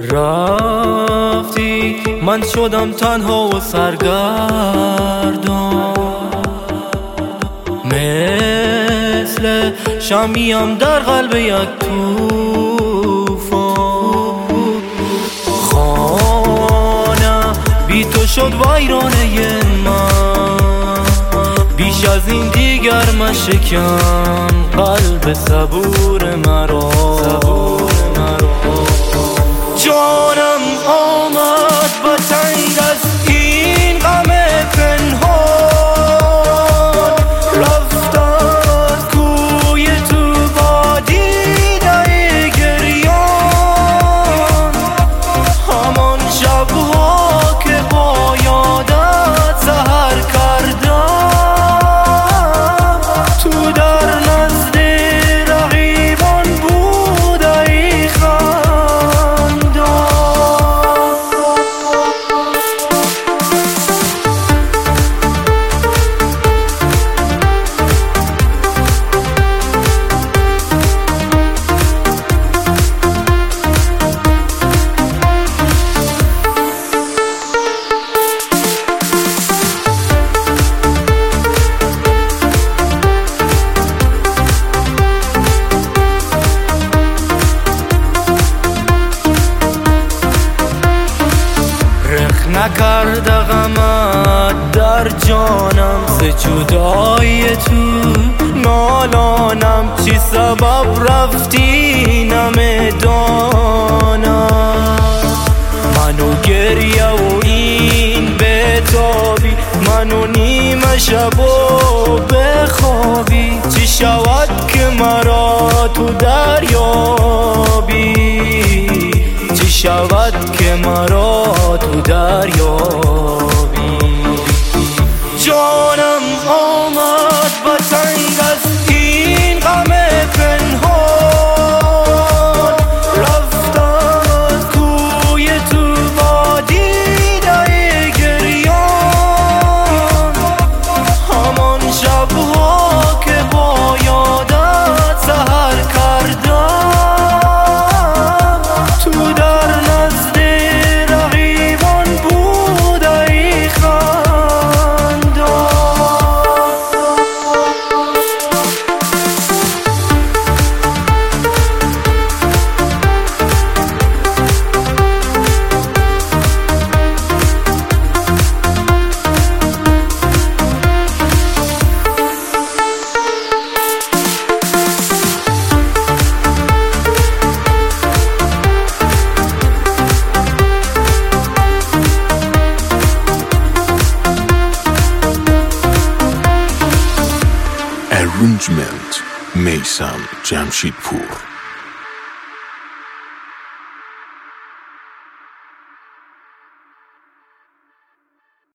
رفتی من شدم تنها و سرگردان، مثل شمعیم در قلب یک طوفان. خانه بی تو شد ویرانه من، بیش از این دیگر مشکن قلب صبور مرا. جانم آمد با تنگ از این غم پنهان، رفت از کوی تو با دیده گریان، همان شبها که با یادت سحر کردم، تو در نزد رقیبان بود ای نکرده غمت در جانم ز جدایی تو، نالانم چی سبب رفتی نمیدانم، منو گریه و این بتابی، منو نیمه شب و بخوابی، چی شود که مرا تو دریابی، چی شود که مرا تو دریابی. جانم آمد با تنگ از این غم پنهان، رفت از کوی تو با دیده گریان، همان شبها که با یادت سحر کردم، تو در نزد رقیبان بود ای خندان. Arrangement میثم جمشیدپور.